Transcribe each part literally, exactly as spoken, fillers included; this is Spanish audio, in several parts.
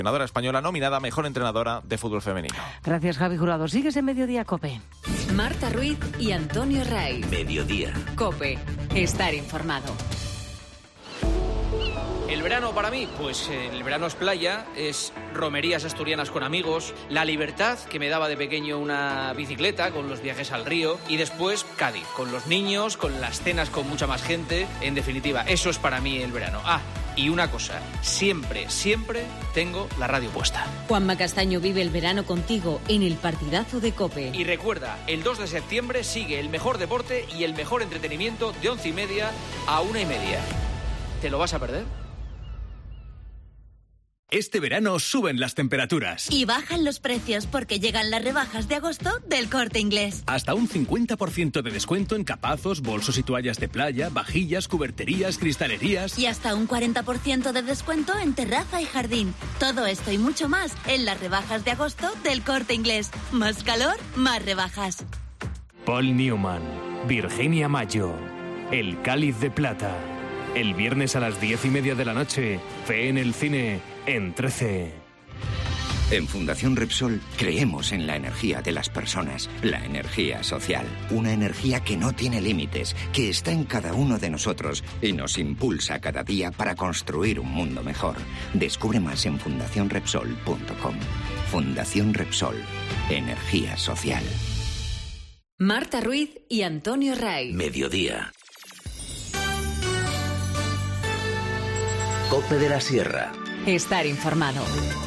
Entrenadora española nominada Mejor Entrenadora de Fútbol Femenino. Gracias, Javi Jurado. Sigues en Mediodía COPE. Marta Ruiz y Antonio Ray. Mediodía. COPE. Estar informado. El verano para mí, pues eh, el verano es playa, es romerías asturianas con amigos, la libertad que me daba de pequeño una bicicleta con los viajes al río y después Cádiz, con los niños, con las cenas con mucha más gente. En definitiva, eso es para mí el verano. Ah, y una cosa, siempre, siempre tengo la radio puesta. Juanma Castaño vive el verano contigo en el partidazo de COPE. Y recuerda, el dos de septiembre sigue el mejor deporte y el mejor entretenimiento de once y media a una y media. ¿Te lo vas a perder? Este verano suben las temperaturas. Y bajan los precios porque llegan las rebajas de agosto del Corte Inglés. Hasta un cincuenta por ciento de descuento en capazos, bolsos y toallas de playa, vajillas, cuberterías, cristalerías. Y hasta un cuarenta por ciento de descuento en terraza y jardín. Todo esto y mucho más en las rebajas de agosto del Corte Inglés. Más calor, más rebajas. Paul Newman, Virginia Mayo, El Cáliz de Plata. El viernes a las diez y media de la noche, ve en el cine en trece. En Fundación Repsol creemos en la energía de las personas, la energía social. Una energía que no tiene límites, que está en cada uno de nosotros y nos impulsa cada día para construir un mundo mejor. Descubre más en fundación repsol punto com. Fundación Repsol. Energía social. Marta Ruiz y Antonio Ray. Mediodía. COPE de la Sierra. Estar informado.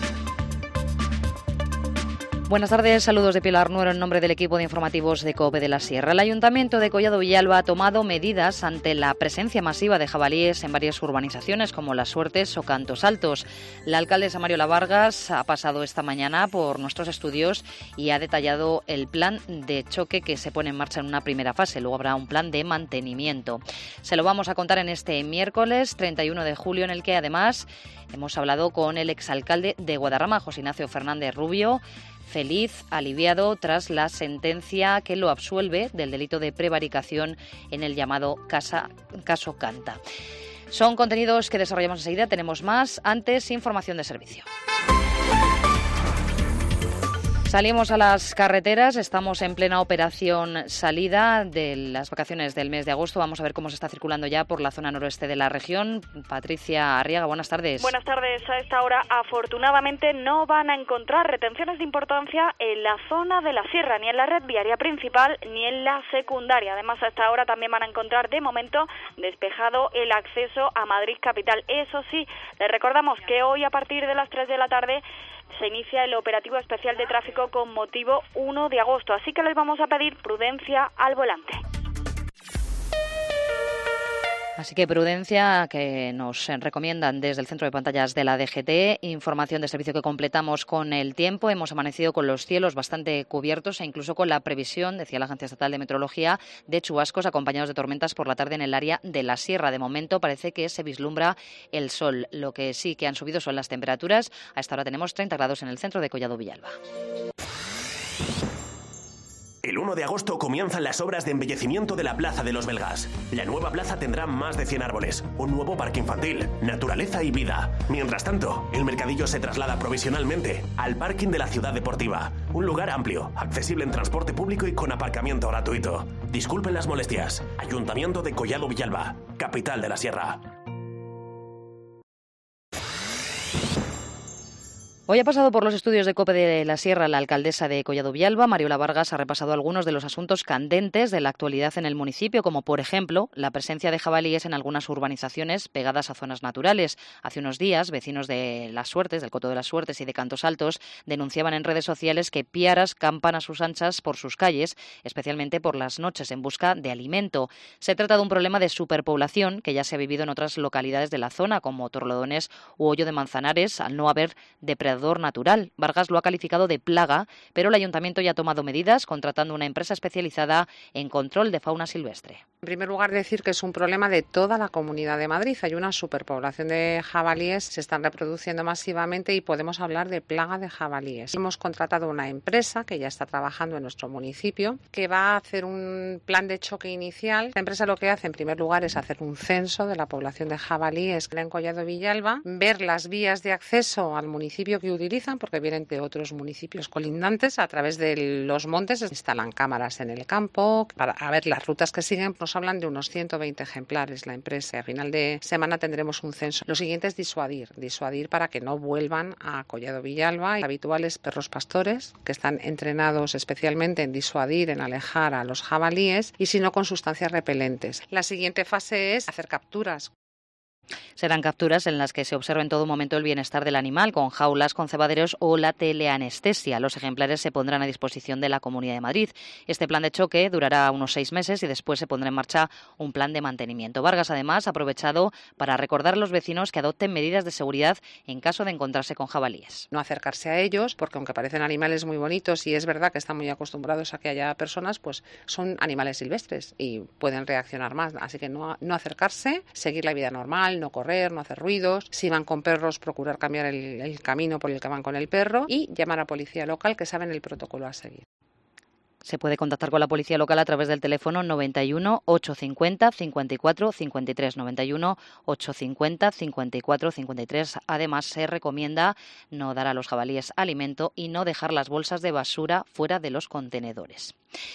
Buenas tardes, saludos de Pilar Nuero en nombre del equipo de informativos de COPE de la Sierra. El Ayuntamiento de Collado Villalba ha tomado medidas ante la presencia masiva de jabalíes en varias urbanizaciones como Las Suertes o Cantos Altos. La alcaldesa Mariola Vargas ha pasado esta mañana por nuestros estudios y ha detallado el plan de choque que se pone en marcha en una primera fase. Luego habrá un plan de mantenimiento. Se lo vamos a contar en este miércoles treinta y uno de julio, en el que además hemos hablado con el exalcalde de Guadarrama, José Ignacio Fernández Rubio, feliz, aliviado tras la sentencia que lo absuelve del delito de prevaricación en el llamado casa, caso Canta. Son contenidos que desarrollamos enseguida, tenemos más. Antes, información de servicio. Salimos a las carreteras, estamos en plena operación salida de las vacaciones del mes de agosto. Vamos a ver cómo se está circulando ya por la zona noroeste de la región. Patricia Arriaga, buenas tardes. Buenas tardes. A esta hora, afortunadamente, no van a encontrar retenciones de importancia en la zona de la sierra, ni en la red viaria principal, ni en la secundaria. Además, a esta hora también van a encontrar, de momento, despejado el acceso a Madrid capital. Eso sí, les recordamos que hoy, a partir de las tres de la tarde, se inicia el operativo especial de tráfico con motivo uno de agosto, así que les vamos a pedir prudencia al volante. Así que prudencia, que nos recomiendan desde el centro de pantallas de la D G T. Información de servicio que completamos con el tiempo. Hemos amanecido con los cielos bastante cubiertos e incluso con la previsión, decía la Agencia Estatal de Meteorología, de chubascos acompañados de tormentas por la tarde en el área de la sierra. De momento parece que se vislumbra el sol. Lo que sí que han subido son las temperaturas. A esta hora tenemos treinta grados en el centro de Collado Villalba. El uno de agosto comienzan las obras de embellecimiento de la Plaza de los Belgas. La nueva plaza tendrá más de cien árboles, un nuevo parque infantil, naturaleza y vida. Mientras tanto, el mercadillo se traslada provisionalmente al parking de la Ciudad Deportiva. Un lugar amplio, accesible en transporte público y con aparcamiento gratuito. Disculpen las molestias. Ayuntamiento de Collado Villalba, capital de la Sierra. Hoy ha pasado por los estudios de COPE de la Sierra la alcaldesa de Collado Villalba. Mariola Vargas ha repasado algunos de los asuntos candentes de la actualidad en el municipio, como por ejemplo la presencia de jabalíes en algunas urbanizaciones pegadas a zonas naturales. Hace unos días, vecinos de Las Suertes, del Coto de las Suertes y de Cantos Altos, denunciaban en redes sociales que piaras campan a sus anchas por sus calles, especialmente por las noches, en busca de alimento. Se trata de un problema de superpoblación que ya se ha vivido en otras localidades de la zona, como Torlodones u Hoyo de Manzanares, al no haber depredadores depredador natural. Vargas lo ha calificado de plaga, pero el ayuntamiento ya ha tomado medidas contratando una empresa especializada en control de fauna silvestre. En primer lugar, decir que es un problema de toda la Comunidad de Madrid. Hay una superpoblación de jabalíes, se están reproduciendo masivamente y podemos hablar de plaga de jabalíes. Hemos contratado una empresa que ya está trabajando en nuestro municipio, que va a hacer un plan de choque inicial. La empresa lo que hace en primer lugar es hacer un censo de la población de jabalíes en Collado Villalba, ver las vías de acceso al municipio que utilizan, porque vienen de otros municipios colindantes. A través de los montes se instalan cámaras en el campo para a ver las rutas que siguen. Nos hablan de unos ciento veinte ejemplares la empresa. A final de semana tendremos un censo. Lo siguiente es disuadir, disuadir para que no vuelvan a Collado Villalba. Habituales perros pastores que están entrenados especialmente en disuadir, en alejar a los jabalíes y si no con sustancias repelentes. La siguiente fase es hacer capturas. Serán capturas en las que se observa en todo momento el bienestar del animal, con jaulas, con cebaderos o la teleanestesia. Los ejemplares se pondrán a disposición de la Comunidad de Madrid. Este plan de choque durará unos seis meses y después se pondrá en marcha un plan de mantenimiento. Vargas, además, ha aprovechado para recordar a los vecinos que adopten medidas de seguridad en caso de encontrarse con jabalíes. No acercarse a ellos, porque aunque parecen animales muy bonitos y es verdad que están muy acostumbrados a que haya personas, pues son animales silvestres y pueden reaccionar más. Así que no, no acercarse, seguir la vida normal, no correr, no hacer ruidos. Si van con perros, procurar cambiar el, el camino por el que van con el perro y llamar a policía local, que saben el protocolo a seguir. Se puede contactar con la policía local a través del teléfono noventa y uno, ochocientos cincuenta, cincuenta y cuatro cincuenta y tres, noventa y uno, ochocientos cincuenta, cincuenta y cuatro cincuenta y tres. Además, se recomienda no dar a los jabalíes alimento y no dejar las bolsas de basura fuera de los contenedores.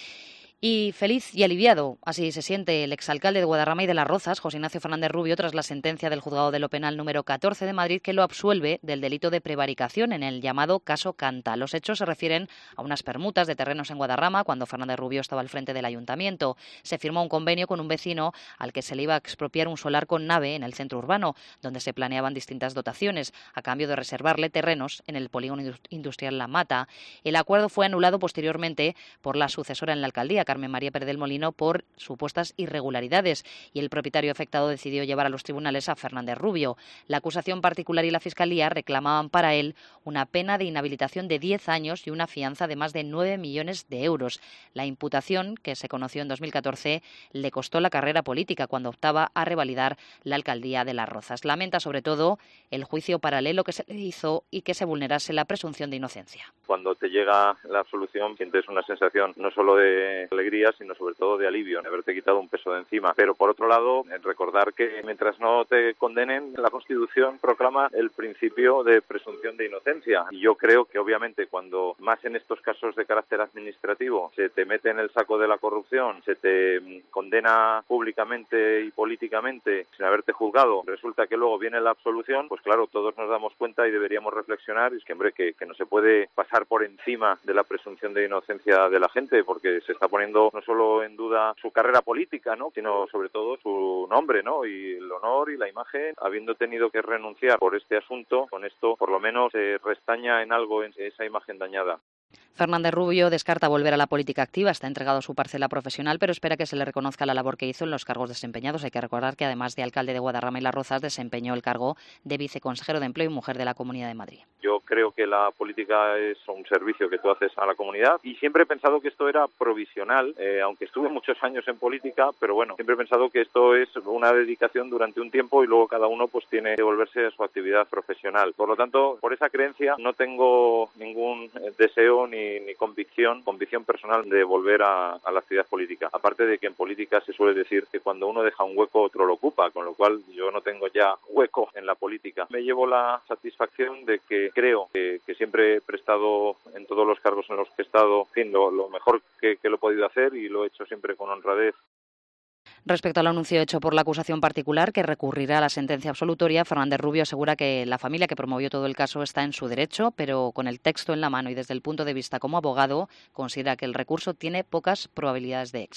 Y feliz y aliviado, así se siente el exalcalde de Guadarrama y de Las Rozas, José Ignacio Fernández Rubio, tras la sentencia del Juzgado de lo Penal número catorce de Madrid que lo absuelve del delito de prevaricación en el llamado caso Canta. Los hechos se refieren a unas permutas de terrenos en Guadarrama cuando Fernández Rubio estaba al frente del ayuntamiento. Se firmó un convenio con un vecino al que se le iba a expropiar un solar con nave en el centro urbano, donde se planeaban distintas dotaciones, a cambio de reservarle terrenos en el polígono industrial La Mata. El acuerdo fue anulado posteriormente por la sucesora en la alcaldía, Carmen María Pérez del Molino, por supuestas irregularidades, y el propietario afectado decidió llevar a los tribunales a Fernández Rubio. La acusación particular y la Fiscalía reclamaban para él una pena de inhabilitación de diez años y una fianza de más de nueve millones de euros. La imputación, que se conoció en dos mil catorce, le costó la carrera política cuando optaba a revalidar la alcaldía de Las Rozas. Lamenta sobre todo el juicio paralelo que se le hizo y que se vulnerase la presunción de inocencia. Cuando te llega la absolución sientes una sensación no solo de alegría, sino sobre todo de alivio, de haberte quitado un peso de encima. Pero por otro lado, recordar que mientras no te condenen, la Constitución proclama el principio de presunción de inocencia. Y yo creo que obviamente cuando más en estos casos de carácter administrativo se te mete en el saco de la corrupción, se te condena públicamente y políticamente sin haberte juzgado, resulta que luego viene la absolución, pues claro, todos nos damos cuenta y deberíamos reflexionar, y es que hombre, que, que no se puede pasar por encima de la presunción de inocencia de la gente, porque se está poniendo no solo en duda su carrera política, ¿no?, sino sobre todo su nombre, ¿no?, y el honor y la imagen. Habiendo tenido que renunciar por este asunto, con esto por lo menos se restaña en algo en esa imagen dañada. Fernández Rubio descarta volver a la política activa, está entregado a su parcela profesional, pero espera que se le reconozca la labor que hizo en los cargos desempeñados. Hay que recordar que además de alcalde de Guadarrama y Las Rozas, desempeñó el cargo de viceconsejero de Empleo y Mujer de la Comunidad de Madrid. Yo creo que la política es un servicio que tú haces a la comunidad y siempre he pensado que esto era provisional, eh, aunque estuve muchos años en política, pero bueno, siempre he pensado que esto es una dedicación durante un tiempo y luego cada uno pues tiene que volverse a su actividad profesional. Por lo tanto, por esa creencia no tengo ningún deseo ni ni convicción, convicción personal de volver a, a la actividad política. Aparte de que en política se suele decir que cuando uno deja un hueco otro lo ocupa, con lo cual yo no tengo ya hueco en la política. Me llevo la satisfacción de que creo que, que siempre he prestado en todos los cargos en los que he estado, en fin, lo, lo mejor que, que lo he podido hacer y lo he hecho siempre con honradez. Respecto al anuncio hecho por la acusación particular, que recurrirá a la sentencia absolutoria, Fernández Rubio asegura que la familia que promovió todo el caso está en su derecho, pero con el texto en la mano y desde el punto de vista como abogado, considera que el recurso tiene pocas probabilidades de éxito.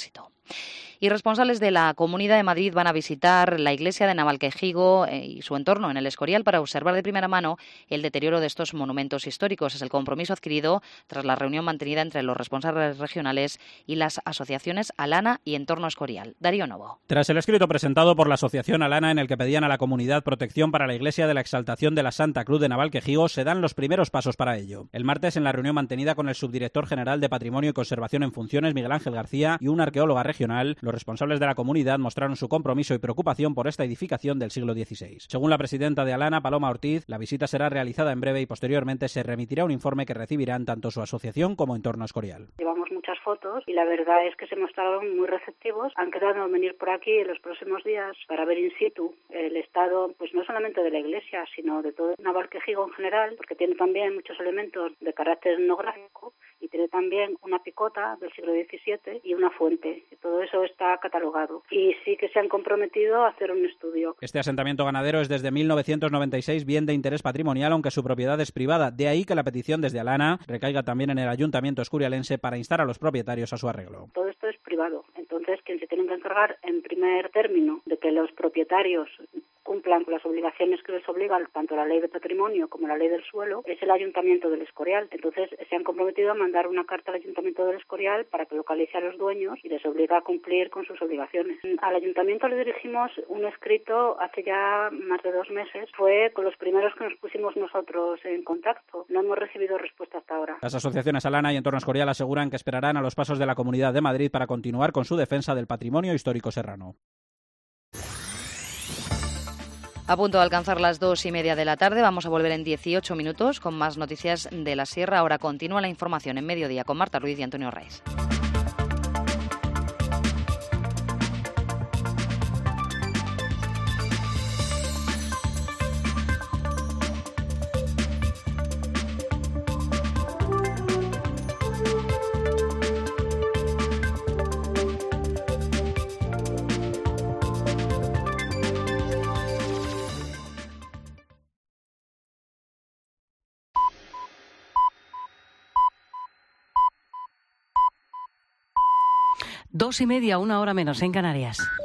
Y responsables de la Comunidad de Madrid van a visitar la iglesia de Navalquejigo y su entorno en el Escorial para observar de primera mano el deterioro de estos monumentos históricos. Es el compromiso adquirido tras la reunión mantenida entre los responsables regionales y las asociaciones Alana y Entorno Escorial. Darío Novo. Tras el escrito presentado por la asociación Alana en el que pedían a la comunidad protección para la iglesia de la Exaltación de la Santa Cruz de Navalquejigo, se dan los primeros pasos para ello. El martes, en la reunión mantenida con el subdirector general de Patrimonio y Conservación en funciones, Miguel Ángel García, y una arqueóloga regional, los responsables de la comunidad mostraron su compromiso y preocupación por esta edificación del siglo dieciséis. Según la presidenta de Alana, Paloma Ortiz, la visita será realizada en breve y posteriormente se remitirá un informe que recibirán tanto su asociación como Entorno Escorial. Llevamos muchas fotos y la verdad es que se mostraron muy receptivos. Han quedado venir por aquí en los próximos días para ver in situ el estado, pues no solamente de la iglesia, sino de todo Navalquejigo en general, porque tiene también muchos elementos de carácter etnográfico y tiene también una picota del siglo diecisiete y una fuente. Todo eso está catalogado y sí que se han comprometido a hacer un estudio. Este asentamiento ganadero es desde mil novecientos noventa y seis bien de interés patrimonial, aunque su propiedad es privada. De ahí que la petición desde Alana recaiga también en el Ayuntamiento escurialense para instar a los propietarios a su arreglo. Todo esto es privado, entonces quien se tiene que encargar en primer término de que los propietarios cumplan con las obligaciones que les obligan tanto la ley de patrimonio como la ley del suelo es el Ayuntamiento del Escorial. Entonces se han comprometido a mandar una carta al Ayuntamiento del Escorial para que localice a los dueños y les obliga a cumplir con sus obligaciones. Al Ayuntamiento le dirigimos un escrito hace ya más de dos meses. Fue con los primeros que nos pusimos nosotros en contacto. No hemos recibido respuesta hasta ahora. Las asociaciones Alana y Entorno Escorial aseguran que esperarán a los pasos de la Comunidad de Madrid para continuar con su defensa del patrimonio histórico serrano. A punto de alcanzar las dos y media de la tarde, vamos a volver en dieciocho minutos con más noticias de la Sierra. Ahora continúa la información en Mediodía con Marta Ruiz y Antonio Reyes. Dos y media, una hora menos en Canarias.